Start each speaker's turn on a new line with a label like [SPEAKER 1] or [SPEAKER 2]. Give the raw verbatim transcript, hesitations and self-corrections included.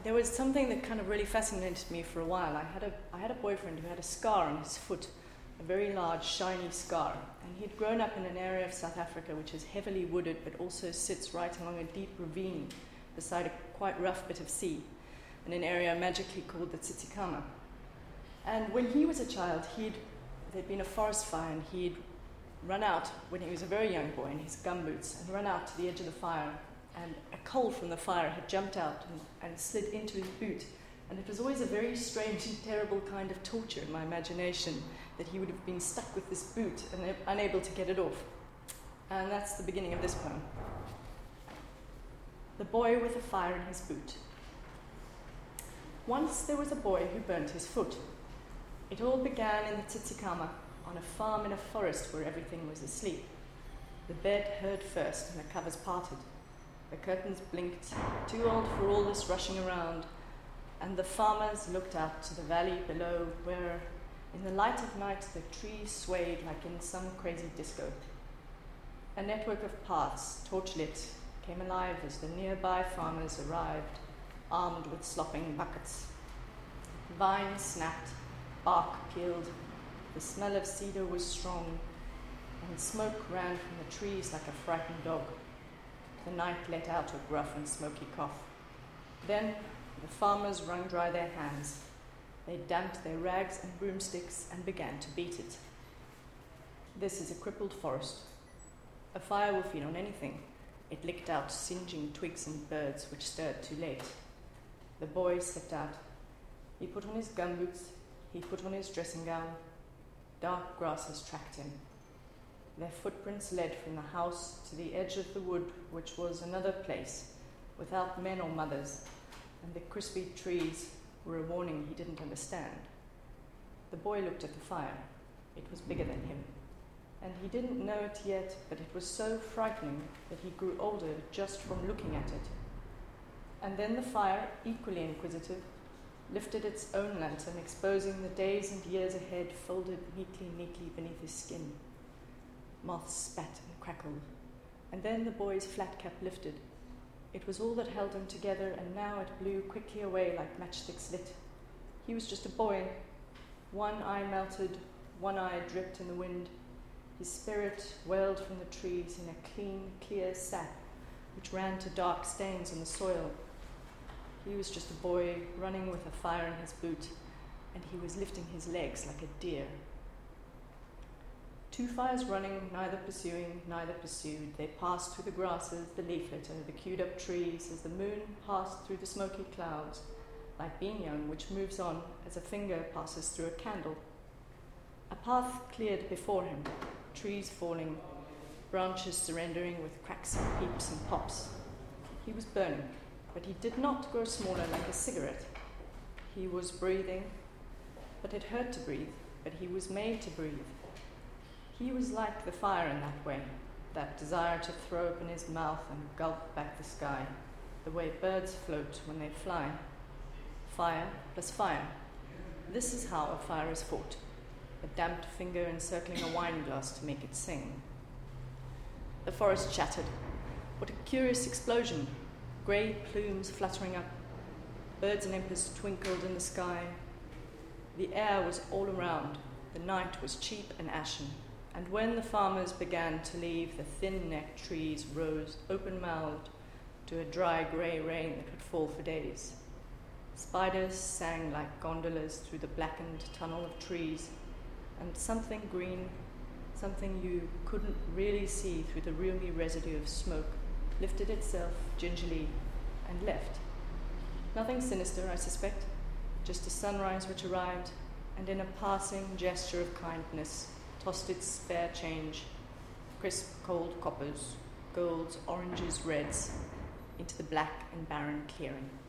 [SPEAKER 1] there was something that kind of really fascinated me for a while. I had a, I had a boyfriend who had a scar on his foot, a very large, shiny scar. And he'd grown up in an area of South Africa which is heavily wooded, but also sits right along a deep ravine beside a quite rough bit of sea, in an area magically called the Tsitsikamma. And when he was a child, he'd, there'd been a forest fire, and he'd run out, when he was a very young boy, in his gumboots, and run out to the edge of the fire, and a coal from the fire had jumped out and, and slid into his boot. And it was always a very strange and terrible kind of torture in my imagination, that he would have been stuck with this boot and uh, unable to get it off. And that's the beginning of this poem. The Boy with a Fire in His Boot. Once there was a boy who burnt his foot. It all began in the Tsitsikamma, on a farm in a forest where everything was asleep. The bed heard first, and the covers parted. The curtains blinked, too old for all this rushing around, and the farmers looked out to the valley below, where, in the light of night, the trees swayed like in some crazy disco. A network of paths, torchlit, came alive as the nearby farmers arrived, armed with slopping buckets. Vines snapped, bark peeled, the smell of cedar was strong, and smoke ran from the trees like a frightened dog. The night let out a gruff and smoky cough. Then the farmers wrung dry their hands. They damped their rags and broomsticks and began to beat it. This is a crippled forest. A fire will feed on anything. It licked out singeing twigs and birds which stirred too late. The boy slipped out. He put on his gumboots. He put on his dressing gown. Dark grasses tracked him. Their footprints led from the house to the edge of the wood, which was another place, without men or mothers, and the crispy trees were a warning he didn't understand. The boy looked at the fire. It was bigger than him, and he didn't know it yet, but it was so frightening that he grew older just from looking at it. And then the fire, equally inquisitive, lifted its own lantern, exposing the days and years ahead folded neatly, neatly beneath his skin. Moths spat and crackled, and then the boy's flat cap lifted. It was all that held him together, and now it blew quickly away like matchsticks lit. He was just a boy. One eye melted, one eye dripped in the wind. His spirit welled from the trees in a clean, clear sap, which ran to dark stains on the soil. He was just a boy running with a fire in his boot, and he was lifting his legs like a deer. Two fires running, neither pursuing, neither pursued. They passed through the grasses, the leaf litter, the queued-up trees, as the moon passed through the smoky clouds, like being young, which moves on as a finger passes through a candle. A path cleared before him, trees falling, branches surrendering with cracks and peeps and pops. He was burning, but he did not grow smaller like a cigarette. He was breathing, but it hurt to breathe, but he was made to breathe. He was like the fire in that way, that desire to throw open his mouth and gulp back the sky, the way birds float when they fly. Fire plus fire. This is how a fire is fought, a damped finger encircling a wine glass to make it sing. The forest chattered. What a curious explosion! Grey plumes fluttering up. Birds and emperors twinkled in the sky. The air was all around. The night was cheap and ashen. And when the farmers began to leave, the thin-necked trees rose open-mouthed to a dry grey rain that would fall for days. Spiders sang like gondolas through the blackened tunnel of trees, and something green, something you couldn't really see through the roomy residue of smoke, lifted itself gingerly and left. Nothing sinister, I suspect, just a sunrise which arrived, and in a passing gesture of kindness, tossed its spare change, crisp cold coppers, golds, oranges, reds, into the black and barren clearing.